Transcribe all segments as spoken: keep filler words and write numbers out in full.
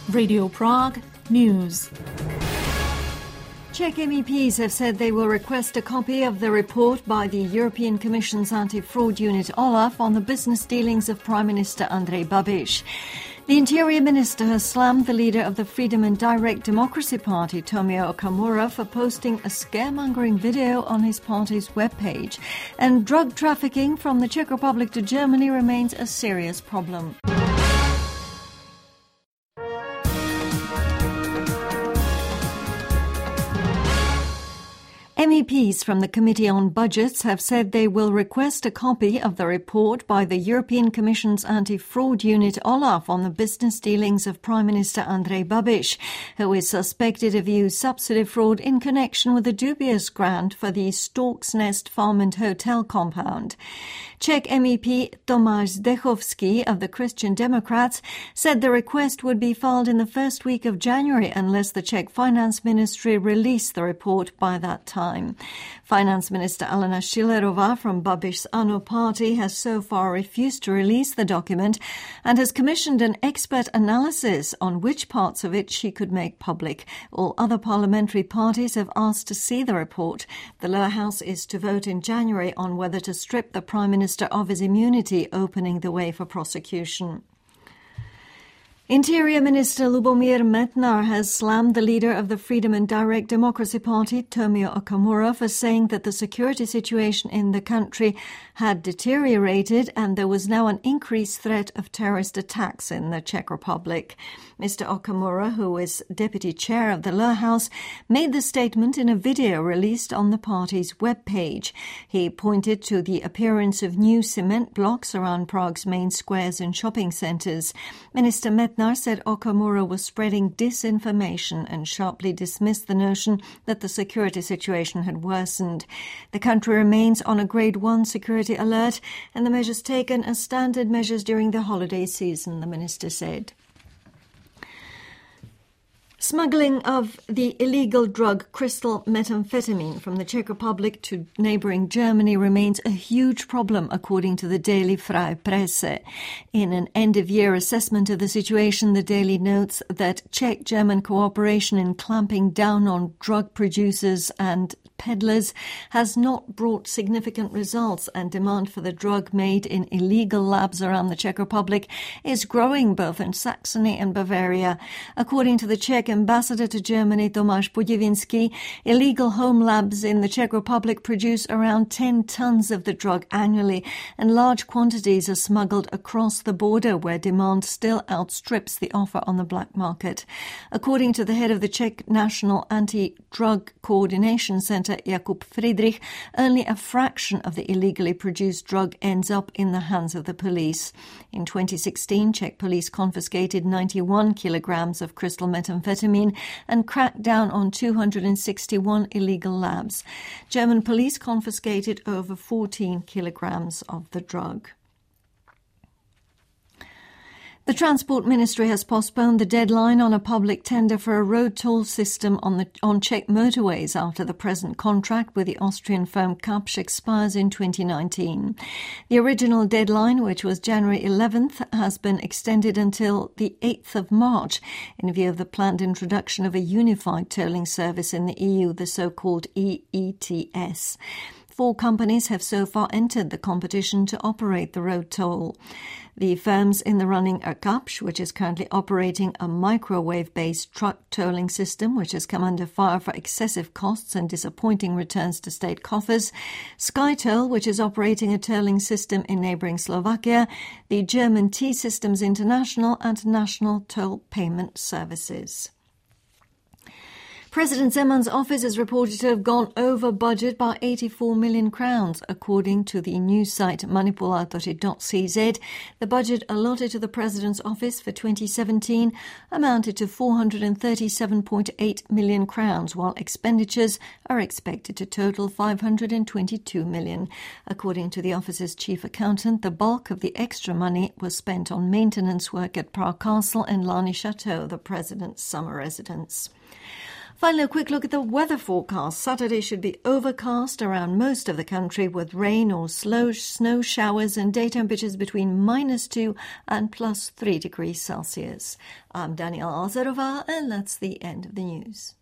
Radio Prague News. Czech M E Ps have said they will request a copy of the report by the European Commission's anti-fraud unit OLAF on the business dealings of Prime Minister Andrej Babiš. The Interior Minister has slammed the leader of the Freedom and Direct Democracy Party, Tomio Okamura, for posting a scaremongering video on his party's webpage. And drug trafficking from the Czech Republic to Germany remains a serious problem. M E Ps from the Committee on Budgets have said they will request a copy of the report by the European Commission's anti-fraud unit OLAF on the business dealings of Prime Minister Andrej Babiš, who is suspected of used subsidy fraud in connection with a dubious grant for the Stork's Nest Farm and Hotel compound. Czech M E P Tomáš Zdechovský of the Christian Democrats said the request would be filed in the first week of January unless the Czech Finance Ministry released the report by that time. Finance Minister Alena Schillerová from Babiš's ANO party has so far refused to release the document and has commissioned an expert analysis on which parts of it she could make public. All other parliamentary parties have asked to see the report. The lower house is to vote in January on whether to strip the Prime Minister of his immunity, opening the way for prosecution. Interior Minister Lubomír Metnar has slammed the leader of the Freedom and Direct Democracy Party, Tomio Okamura, for saying that the security situation in the country had deteriorated and there was now an increased threat of terrorist attacks in the Czech Republic. Mister Okamura, who is deputy chair of the lower house, made the statement in a video released on the party's webpage. He pointed to the appearance of new cement blocks around Prague's main squares and shopping centres. Minister Metnar said Okamura was spreading disinformation and sharply dismissed the notion that the security situation had worsened. The country remains on a grade one security alert and the measures taken are standard measures during the holiday season, the minister said. Smuggling of the illegal drug crystal methamphetamine from the Czech Republic to neighbouring Germany remains a huge problem, according to the daily Freie Presse. In an end-of-year assessment of the situation, the daily notes that Czech-German cooperation in clamping down on drug producers and peddlers has not brought significant results, and demand for the drug made in illegal labs around the Czech Republic is growing both in Saxony and Bavaria. According to the Czech ambassador to Germany, Tomáš Podivinsky, illegal home labs in the Czech Republic produce around ten tons of the drug annually, and large quantities are smuggled across the border where demand still outstrips the offer on the black market. According to the head of the Czech National Anti-Drug Coordination Centre, Jakub Friedrich, only a fraction of the illegally produced drug ends up in the hands of the police. In twenty sixteen, Czech police confiscated ninety-one kilograms of crystal methamphetamine and cracked down on two hundred sixty-one illegal labs. German police confiscated over fourteen kilograms of the drug. The Transport Ministry has postponed the deadline on a public tender for a road toll system on the on Czech motorways after the present contract with the Austrian firm Kapsch expires in twenty nineteen. The original deadline, which was January eleventh, has been extended until the eighth of March in view of the planned introduction of a unified tolling service in the E U, the so-called E E T S. Four companies have so far entered the competition to operate the road toll. The firms in the running are Kapsch, which is currently operating a microwave-based truck tolling system, which has come under fire for excessive costs and disappointing returns to state coffers; SkyToll, which is operating a tolling system in neighbouring Slovakia; the German T-Systems International; and National Toll Payment Services. President Zeman's office is reported to have gone over budget by eighty-four million crowns. According to the news site manipulatory dot c z, the budget allotted to the president's office for twenty seventeen amounted to four hundred thirty-seven point eight million crowns, while expenditures are expected to total five hundred twenty-two million. According to the office's chief accountant, the bulk of the extra money was spent on maintenance work at Prague Castle and Lani Chateau, the president's summer residence. Finally, a quick look at the weather forecast. Saturday should be overcast around most of the country with rain or slow snow showers and day temperatures between minus two and plus three degrees Celsius. I'm Daniela Alzarova, and that's the end of the news.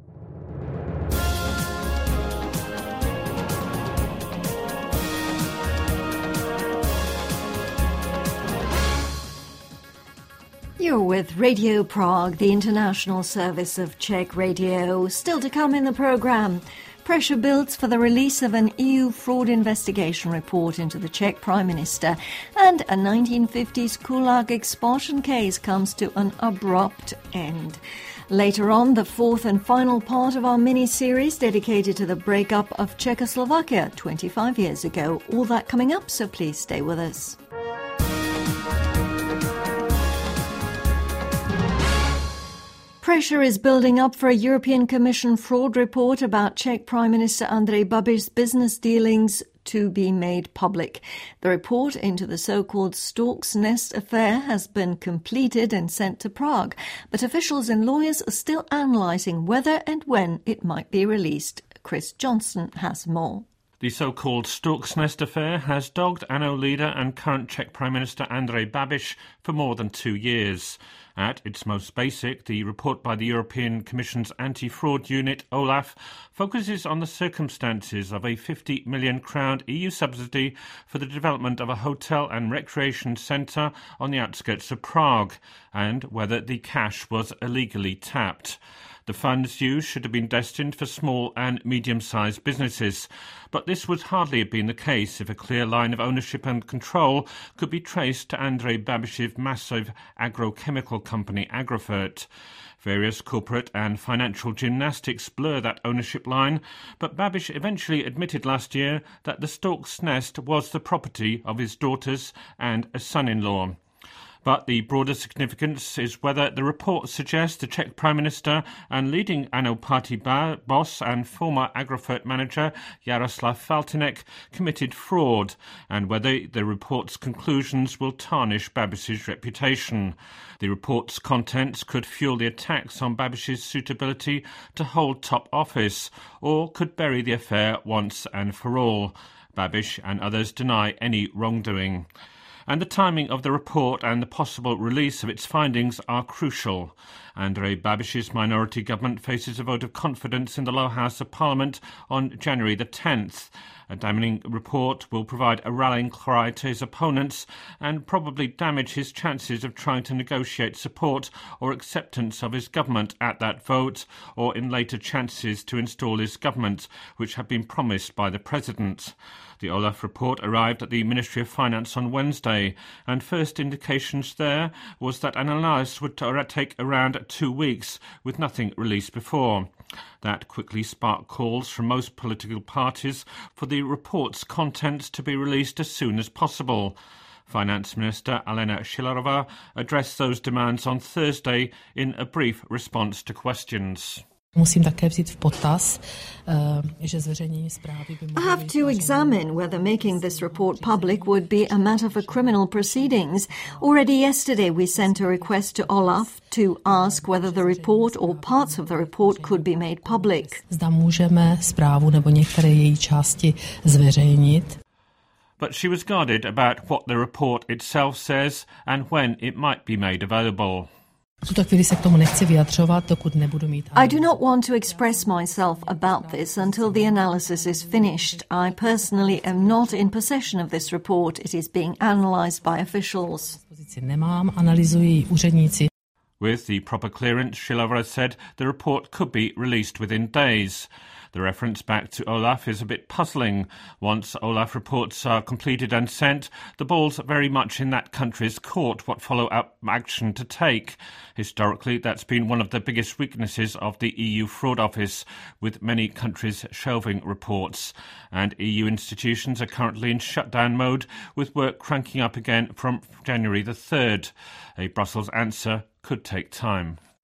You're with Radio Prague, the international service of Czech radio. Still to come in the programme, pressure builds for the release of an E U fraud investigation report into the Czech Prime Minister, and a nineteen fifties Gulag expulsion case comes to an abrupt end. Later on, the fourth and final part of our mini-series dedicated to the breakup of Czechoslovakia twenty-five years ago. All that coming up, so please stay with us. Pressure is building up for a European Commission fraud report about Czech Prime Minister Andrej Babiš's business dealings to be made public. The report into the so-called Stork's Nest affair has been completed and sent to Prague, but officials and lawyers are still analysing whether and when it might be released. Chris Johnson has more. The so-called Stork's Nest affair has dogged A N O leader and current Czech Prime Minister Andrej Babiš for more than two years. At its most basic, the report by the European Commission's anti-fraud unit, OLAF, focuses on the circumstances of a fifty million crown E U subsidy for the development of a hotel and recreation centre on the outskirts of Prague, and whether the cash was illegally tapped. The funds used should have been destined for small and medium-sized businesses, but this would hardly have been the case if a clear line of ownership and control could be traced to Andrej Babiš's massive agrochemical company Agrofert. Various corporate and financial gymnastics blur that ownership line, but Babiš eventually admitted last year that the Stork's Nest was the property of his daughters and a son-in-law. But the broader significance is whether the report suggests the Czech Prime Minister and leading A N O party ba- boss and former Agrofert manager Jaroslav Faltýnek committed fraud, and whether the report's conclusions will tarnish Babiš's reputation. The report's contents could fuel the attacks on Babiš's suitability to hold top office, or could bury the affair once and for all. Babiš and others deny any wrongdoing. And the timing of the report and the possible release of its findings are crucial. Andrej Babiš's minority government faces a vote of confidence in the lower house of Parliament on January the tenth. A damning report will provide a rallying cry to his opponents and probably damage his chances of trying to negotiate support or acceptance of his government at that vote, or in later chances to install his government, which had been promised by the President. The OLAF report arrived at the Ministry of Finance on Wednesday, and first indications there was that an analysis would take around two weeks, with nothing released before. That quickly sparked calls from most political parties for the report's contents to be released as soon as possible. Finance Minister Alena Šilerová addressed those demands on Thursday in a brief response to questions. I have to examine whether making this report public would be a matter for criminal proceedings. Already yesterday we sent a request to OLAF to ask whether the report or parts of the report could be made public. But she was guarded about what the report itself says and when it might be made available. I do not want to express myself about this until the analysis is finished. I personally am not in possession of this report. It is being analysed by officials. With the proper clearance, Šilerová said the report could be released within days. The reference back to OLAF is a bit puzzling. Once OLAF reports are completed and sent, the ball's very much in that country's court what follow-up action to take. Historically, that's been one of the biggest weaknesses of the E U Fraud Office, with many countries shelving reports. And E U institutions are currently in shutdown mode, with work cranking up again from January the third. A Brussels answer could take time.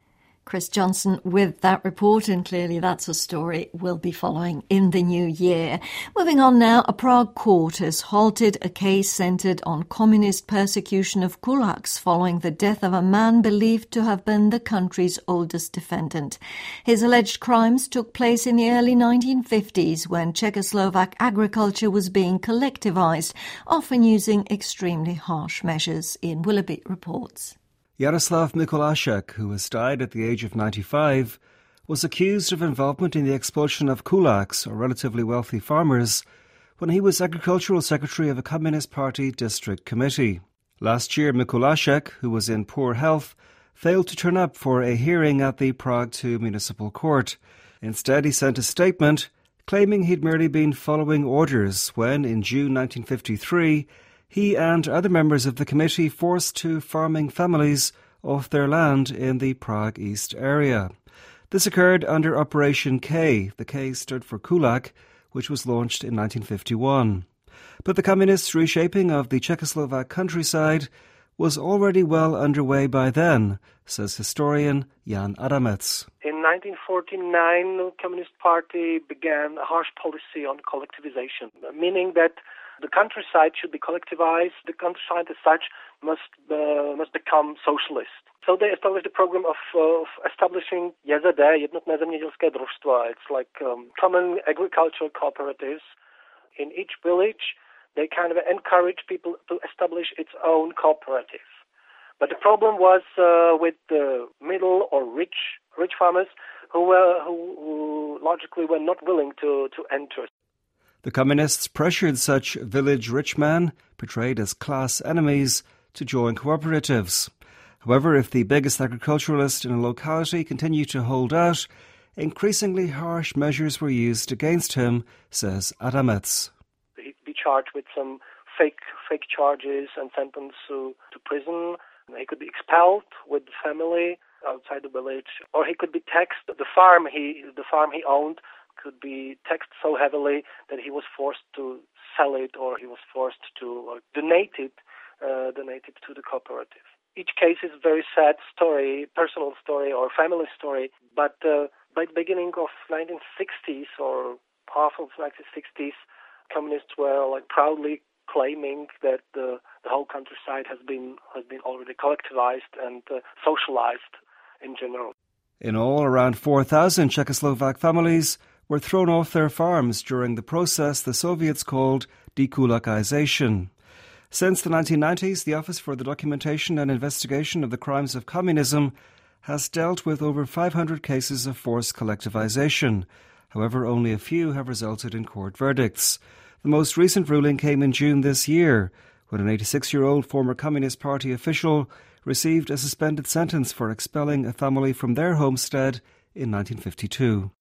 Chris Johnson with that report, and clearly that's a story we'll be following in the new year. Moving on now, a Prague court has halted a case centred on communist persecution of kulaks following the death of a man believed to have been the country's oldest defendant. His alleged crimes took place in the early nineteen fifties when Czechoslovak agriculture was being collectivised, often using extremely harsh measures. Ian Willoughby reports. Jaroslav Mikulášek, who has died at the age of ninety-five, was accused of involvement in the expulsion of kulaks, or relatively wealthy farmers, when he was agricultural secretary of a Communist Party district committee. Last year, Mikulášek, who was in poor health, failed to turn up for a hearing at the Prague two Municipal Court. Instead, he sent a statement claiming he'd merely been following orders when, in June nineteen fifty-three, he and other members of the committee forced two farming families off their land in the Prague East area. This occurred under Operation K. The K stood for Kulak, which was launched in nineteen fifty-one. But the communists' reshaping of the Czechoslovak countryside was already well underway by then, says historian Jan Adamec. In nineteen forty-nine, the Communist Party began a harsh policy on collectivization, meaning that the countryside should be collectivized. The countryside as such must uh, must become socialist. So they established a program of, uh, of establishing J Z D, Jednotné zemědělské družstva. It's like um, common agricultural cooperatives. In each village, they kind of encourage people to establish its own cooperative. But the problem was uh, with the middle or rich rich farmers who were who, who logically were not willing to, to enter. The communists pressured such village rich men, portrayed as class enemies, to join cooperatives. However, if the biggest agriculturalist in a locality continued to hold out, increasingly harsh measures were used against him, says Adamec. He'd be charged with some fake fake charges and sentenced to, to prison. He could be expelled with the family outside the village, or he could be taxed. The farm he the farm he owned could be taxed so heavily that he was forced to sell it, or he was forced to uh, donate it, uh, donate it to the cooperative. Each case is a very sad story, personal story or family story, but uh, by the beginning of nineteen sixties or half of nineteen sixties, communists were like proudly claiming that the, the whole countryside has been has been already collectivized and uh, socialized in general. In all, around four thousand Czechoslovak families were thrown off their farms during the process the Soviets called dekulakization. Since the nineteen nineties, the Office for the Documentation and Investigation of the Crimes of Communism has dealt with over five hundred cases of forced collectivization. However, only a few have resulted in court verdicts. The most recent ruling came in June this year, when an eighty-six-year-old former Communist Party official received a suspended sentence for expelling a family from their homestead in nineteen fifty-two.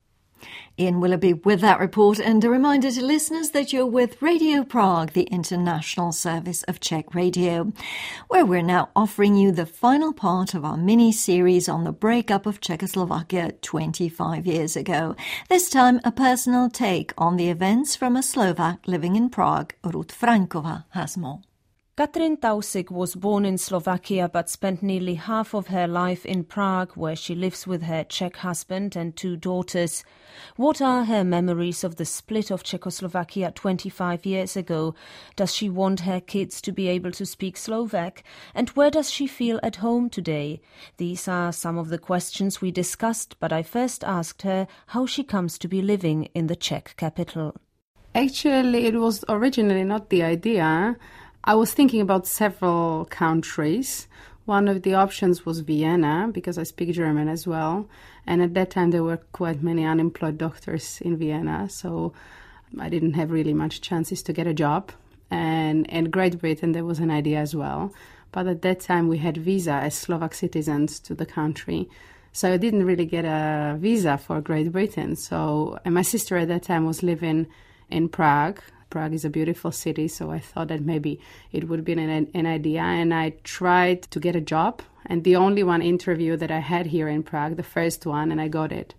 Ian Willoughby with that report, and a reminder to listeners that you're with Radio Prague, the international service of Czech radio, where we're now offering you the final part of our mini-series on the breakup of Czechoslovakia twenty-five years ago. This time, a personal take on the events from a Slovak living in Prague. Ruth Frankova has more. Katrin Tausig was born in Slovakia but spent nearly half of her life in Prague, where she lives with her Czech husband and two daughters. What are her memories of the split of Czechoslovakia twenty-five years ago? Does she want her kids to be able to speak Slovak? And where does she feel at home today? These are some of the questions we discussed, but I first asked her how she comes to be living in the Czech capital. Actually, it was originally not the idea. I was thinking about several countries. One of the options was Vienna, because I speak German as well. And at that time, there were quite many unemployed doctors in Vienna, so I didn't have really much chances to get a job. And in Great Britain, there was an idea as well. But at that time, we had visa as Slovak citizens to the country. So I didn't really get a visa for Great Britain. So, and my sister at that time was living in Prague. Prague is a beautiful city, so I thought that maybe it would be an, an idea. And I tried to get a job. And the only one interview that I had here in Prague, the first one, and I got it.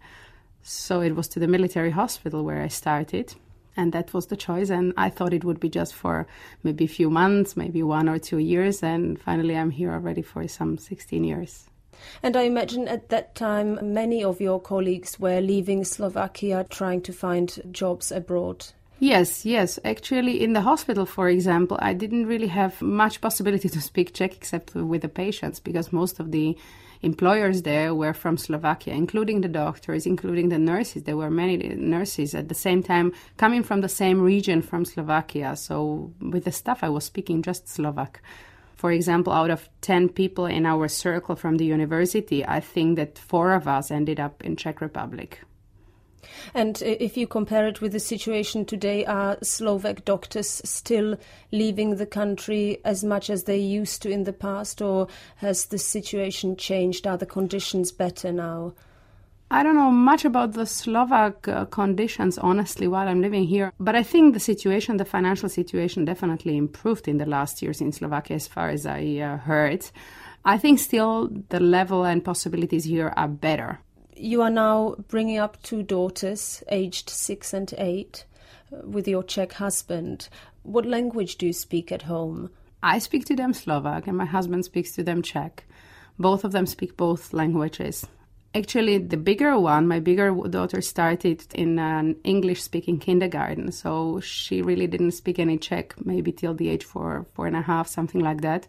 So it was to the military hospital where I started. And that was the choice. And I thought it would be just for maybe a few months, maybe one or two years. And finally, I'm here already for some sixteen years. And I imagine at that time many of your colleagues were leaving Slovakia trying to find jobs abroad. Yes, yes. Actually, in the hospital, for example, I didn't really have much possibility to speak Czech except with the patients, because most of the employers there were from Slovakia, including the doctors, including the nurses. There were many nurses at the same time coming from the same region from Slovakia. So with the staff, I was speaking just Slovak. For example, out of ten people in our circle from the university, I think that four of us ended up in Czech Republic. And if you compare it with the situation today, are Slovak doctors still leaving the country as much as they used to in the past, or has the situation changed? Are the conditions better now? I don't know much about the Slovak uh, conditions, honestly, while I'm living here. But I think the situation, the financial situation, definitely improved in the last years in Slovakia, as far as I uh, heard. I think still the level and possibilities here are better. You are now bringing up two daughters, aged six and eight, with your Czech husband. What language do you speak at home? I speak to them Slovak and my husband speaks to them Czech. Both of them speak both languages. Actually, the bigger one, my bigger daughter, started in an English-speaking kindergarten, so she really didn't speak any Czech, maybe till the age four, four and a half, something like that.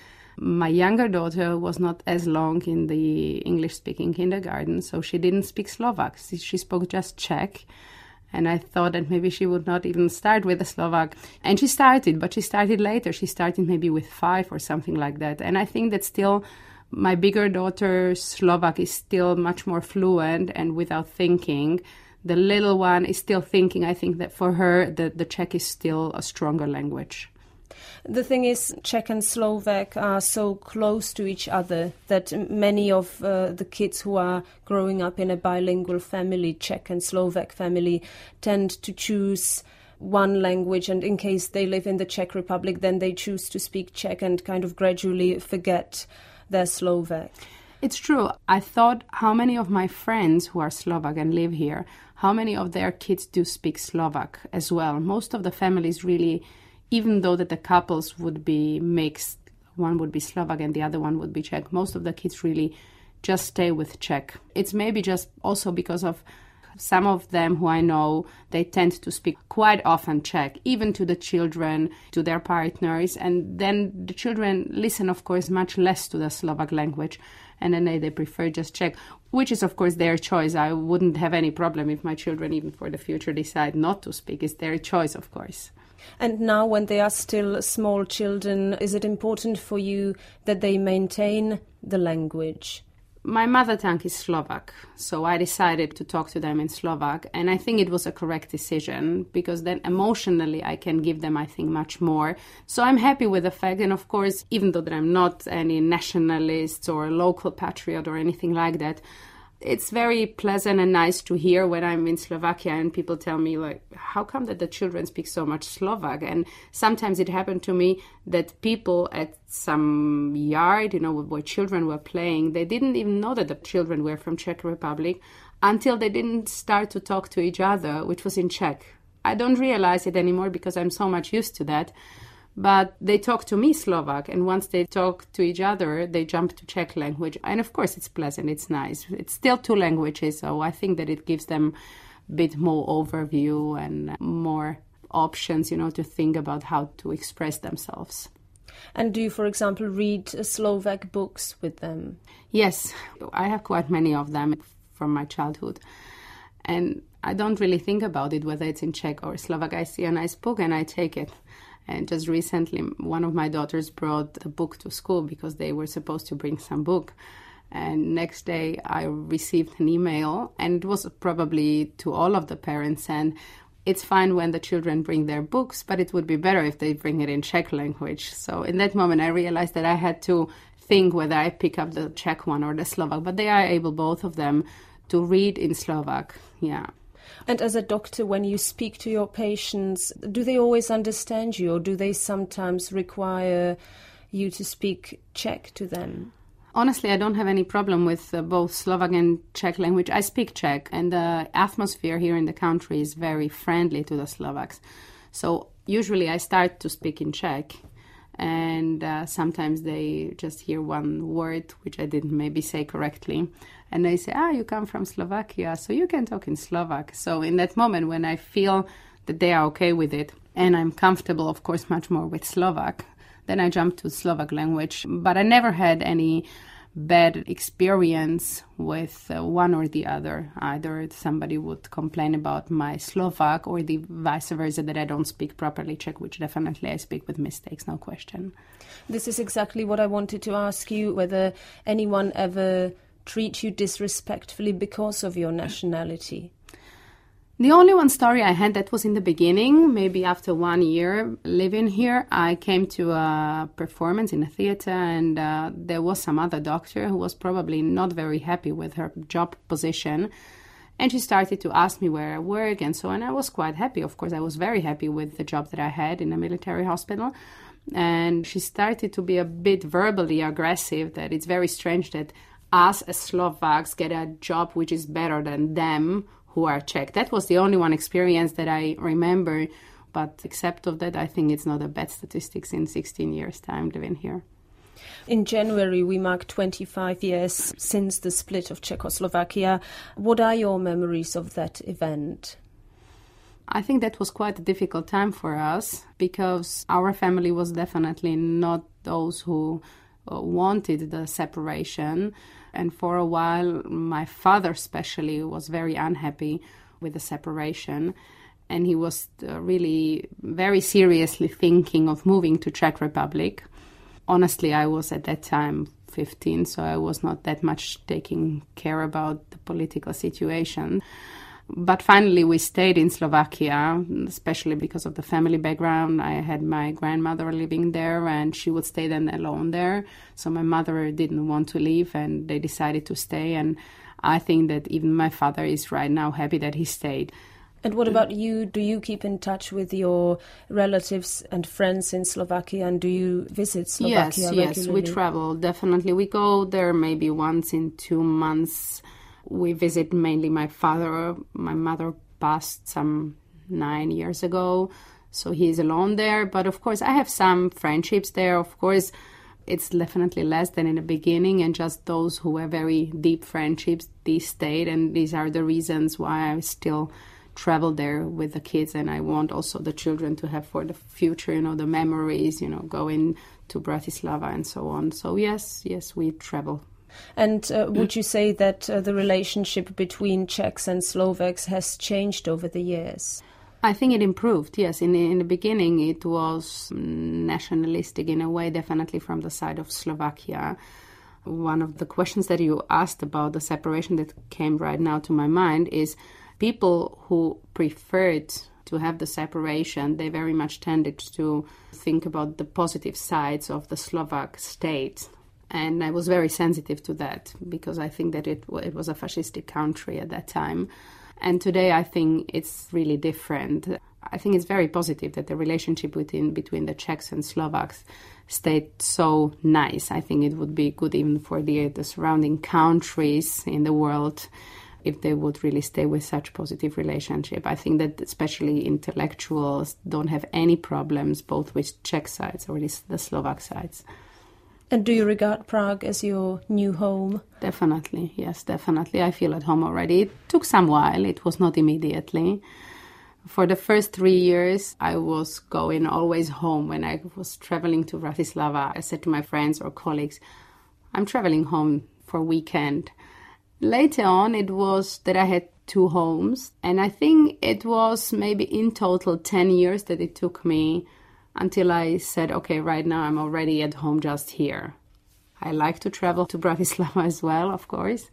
My younger daughter was not as long in the English-speaking kindergarten, so she didn't speak Slovak. She spoke just Czech, and I thought that maybe she would not even start with the Slovak. And she started, but she started later. She started maybe with five or something like that. And I think that still my bigger daughter's Slovak is still much more fluent and without thinking. The little one is still thinking. I think that for her, the, the Czech is still a stronger language. The thing is, Czech and Slovak are so close to each other that many of uh, the kids who are growing up in a bilingual family, Czech and Slovak family, tend to choose one language, and in case they live in the Czech Republic, then they choose to speak Czech and kind of gradually forget their Slovak. It's true. I thought how many of my friends who are Slovak and live here, how many of their kids do speak Slovak as well. Most of the families really, even though that the couples would be mixed, one would be Slovak and the other one would be Czech, most of the kids really just stay with Czech. It's maybe just also because of some of them who I know, they tend to speak quite often Czech, even to the children, to their partners, and then the children listen, of course, much less to the Slovak language, and then they, they prefer just Czech, which is, of course, their choice. I wouldn't have any problem if my children, even for the future, decide not to speak. It's their choice, of course. And now, when they are still small children, is it important for you that they maintain the language? My mother tongue is Slovak, so I decided to talk to them in Slovak, and I think it was a correct decision, because then emotionally I can give them, I think, much more. So I'm happy with the fact, and of course, even though that I'm not any nationalist or local patriot or anything like that, it's very pleasant and nice to hear when I'm in Slovakia and people tell me, like, how come that the children speak so much Slovak? And sometimes it happened to me that people at some yard, you know, where children were playing, they didn't even know that the children were from Czech Republic until they didn't start to talk to each other, which was in Czech. I don't realize it anymore because I'm so much used to that. But they talk to me Slovak, and once they talk to each other, they jump to Czech language. And of course, it's pleasant, it's nice. It's still two languages, so I think that it gives them a bit more overview and more options, you know, to think about how to express themselves. And do you, for example, read Slovak books with them? Yes, I have quite many of them from my childhood. And I don't really think about it, whether it's in Czech or Slovak. I see a nice book and I take it. And just recently, one of my daughters brought a book to school because they were supposed to bring some book. And next day, I received an email, and it was probably to all of the parents. And it's fine when the children bring their books, but it would be better if they bring it in Czech language. So in that moment, I realized that I had to think whether I pick up the Czech one or the Slovak. But they are able, both of them, to read in Slovak. Yeah. And as a doctor, when you speak to your patients, do they always understand you, or do they sometimes require you to speak Czech to them? Honestly, I don't have any problem with uh, both Slovak and Czech language. I speak Czech, and the atmosphere here in the country is very friendly to the Slovaks. So usually I start to speak in Czech, And uh, sometimes they just hear one word, which I didn't maybe say correctly. And they say, ah, you come from Slovakia, so you can talk in Slovak. So in that moment when I feel that they are okay with it, and I'm comfortable, of course, much more with Slovak, then I jump to Slovak language. But I never had any bad experience with uh, one or the other. Either somebody would complain about my Slovak or the vice versa, that I don't speak properly Czech, which definitely I speak with mistakes, no question. This is exactly what I wanted to ask you, whether anyone ever treat you disrespectfully because of your nationality. The only one story I had that was in the beginning, maybe after one year living here, I came to a performance in a theater, and uh, there was some other doctor who was probably not very happy with her job position. And she started to ask me where I work and so on. I was quite happy. Of course, I was very happy with the job that I had in a military hospital. And she started to be a bit verbally aggressive, that it's very strange that us as Slovaks get a job which is better than them who are Czech. That was the only one experience that I remember. But except of that, I think it's not a bad statistics in sixteen years' time living here. In January, we mark twenty-five years since the split of Czechoslovakia. What are your memories of that event? I think that was quite a difficult time for us, because our family was definitely not those who wanted the separation. And for a while, my father especially was very unhappy with the separation. And he was uh, really very seriously thinking of moving to Czech Republic. Honestly, I was at that time fifteen, so I was not that much taking care about the political situation. But finally, we stayed in Slovakia, especially because of the family background. I had my grandmother living there, and she would stay then alone there. So my mother didn't want to leave, and they decided to stay. And I think that even my father is right now happy that he stayed. And what about you? Do you keep in touch with your relatives and friends in Slovakia, and do you visit Slovakia regularly? Yes, yes, we travel, definitely. We go there maybe once in two months. We visit mainly my father. My mother passed some nine years ago, so he's alone there. But of course, I have some friendships there. Of course, it's definitely less than in the beginning, and just those who were very deep friendships, these stayed, and these are the reasons why I still travel there with the kids, and I want also the children to have for the future, you know, the memories, you know, going to Bratislava and so on. So yes, yes, we travel. And uh, would you say that uh, the relationship between Czechs and Slovaks has changed over the years? I think it improved, yes. In, in the beginning, it was nationalistic in a way, definitely from the side of Slovakia. One of the questions that you asked about the separation that came right now to my mind is people who preferred to have the separation, they very much tended to think about the positive sides of the Slovak state. And I was very sensitive to that, because I think that it, it was a fascistic country at that time. And today I think it's really different. I think it's very positive that the relationship between, between the Czechs and Slovaks stayed so nice. I think it would be good even for the, the surrounding countries in the world if they would really stay with such positive relationship. I think that especially intellectuals don't have any problems both with Czech sides or the Slovak sides. And do you regard Prague as your new home? Definitely, yes, definitely. I feel at home already. It took some while. It was not immediately. For the first three years, I was going always home. When I was traveling to Bratislava, I said to my friends or colleagues, I'm traveling home for a weekend. Later on, it was that I had two homes. And I think it was maybe in total ten years that it took me until I said, okay, right now I'm already at home just here. I like to travel to Bratislava as well, of course.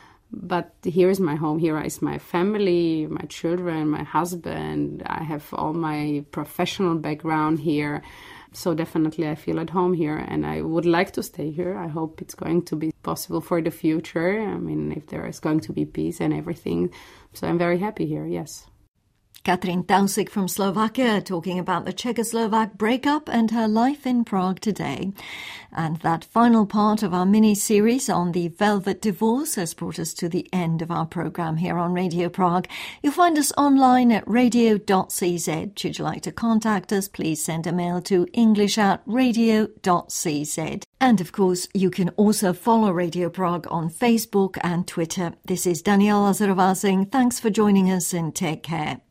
But here is my home. Here is my family, my children, my husband. I have all my professional background here. So definitely I feel at home here, and I would like to stay here. I hope it's going to be possible for the future. I mean, if there is going to be peace and everything. So I'm very happy here, yes. Katrin Tausig from Slovakia talking about the Czechoslovak breakup and her life in Prague today. And that final part of our mini-series on the Velvet Divorce has brought us to the end of our programme here on Radio Prague. You'll find us online at radio dot c z. Should you like to contact us, please send a mail to english at radio dot c z. And of course, you can also follow Radio Prague on Facebook and Twitter. This is Daniela Lazarová saying thanks for joining us and take care.